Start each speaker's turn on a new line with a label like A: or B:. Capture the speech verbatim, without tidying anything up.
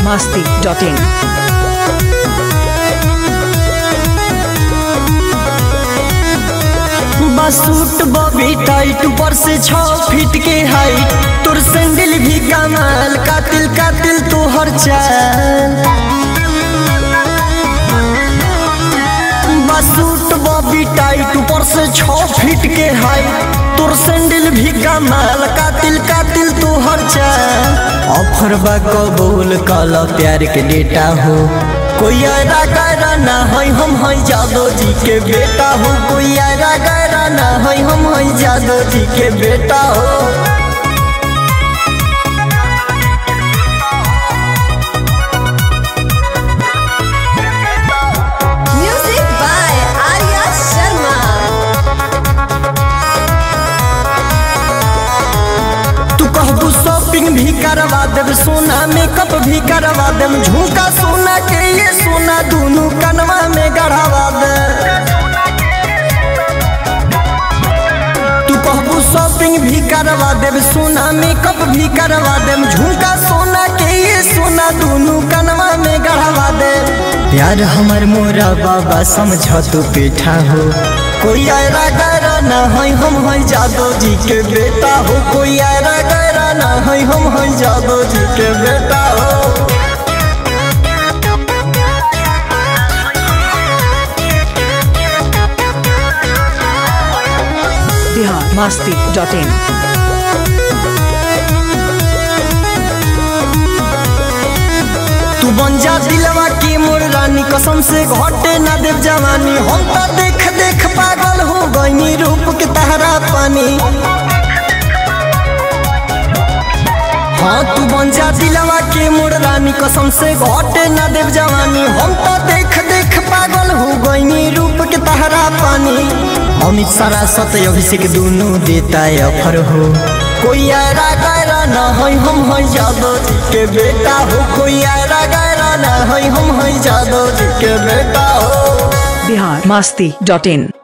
A: masti dot in.
B: Suit बॉबी tight ऊपर से छह फीट के हाइट तोर सैंडल भी कमाल कातिल कातिल तोहर चाल सूट बॉबी टाइट ऊपर से छह फीट के हाइट तोर सैंडल भी कमाल कातिल कातिल तोहर चाल ऑफर बा कबूल काला प्यार के डेटा हो कोई आरा गरा ना है हम है जादो जी के बेटा हो कोई आरा गरा ना है हम है जादो जी के बेटा हो
C: म्यूजिक बाय आर्या शर्मा।
B: तू कहबू शॉपिंग भी करवा देब सोना मेकअप भी करवा देब झुमका सोना के ये सोना दोनों कनवा में गढ़ावा दे तू कहबू शॉपिंग भी करवा देब सोना मेकअप भी करवा देब झुमका सोना के ये सोना दोनों कनवा में गढ़ावा दे प्यार हमर मोरा बाबा समझ तू पेठा हो कोई आरा गरा ना है हम है जादो जी के बेटा हो कोई आरा गरा ना है हम है जादो जी के बेटा हो
A: Bihar masti dot in.
B: तू बन जा दिलवा की मोर रानी कसम से घटे ना देव जवानी हम तो देख देख पागल हो गईनी रूप के तहरा पानी हाँ तू बन जा दिलवा की मोर रानी कसम से घटे ना देव जवानी हम तो देख देख पागल हो गईनी रूप के तहरा पानी अमित सारा सत्य अभिषेक दोनों देता है ऑफर हो कोई आरा गरा ना है हम है जादो जी के बेटा हो कोई आरा गरा ना है हम है जादो जी के बेटा हो
A: Bihar masti dot in.